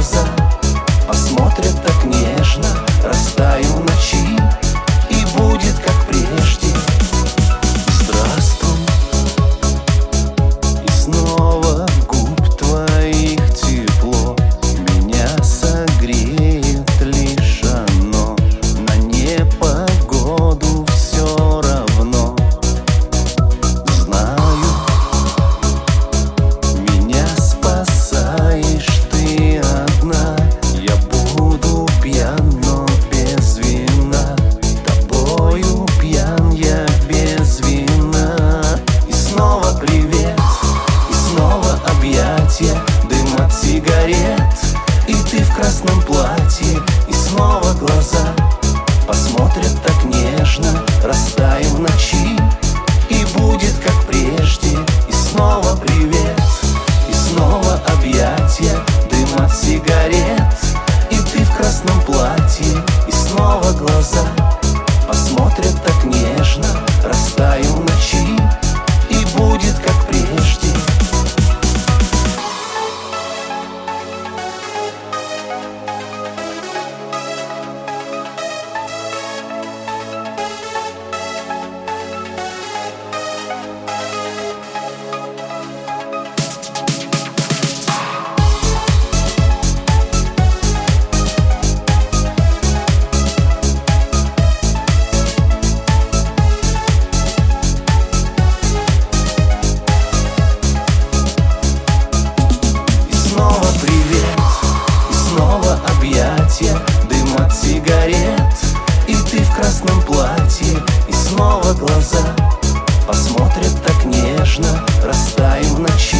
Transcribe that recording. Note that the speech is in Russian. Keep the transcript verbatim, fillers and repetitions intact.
глаза посмотрят так нежно, растаем в ночи, и будет как прежде. Здравствуй, и снова губ твоих тепло меня согреет лишь оно. На непогоду все равно. Знаю, меня спасаешь ты одна. Я буду пьян, но без вина. Тобою пьян я без вина. И снова привет, и снова объятия, дым от сигарет, и ты в красном платье. И снова глаза посмотрят так нежно, растаем в ночи, и будет как прежде. И снова привет, и снова объятия, дым от сигарет, и ты в красном платье. И снова глаза посмотрят так нежно, растаем в ночи, и будет как прежде. Дым от сигарет, и ты в красном платье. И снова глаза посмотрят так нежно, растаем в ночи.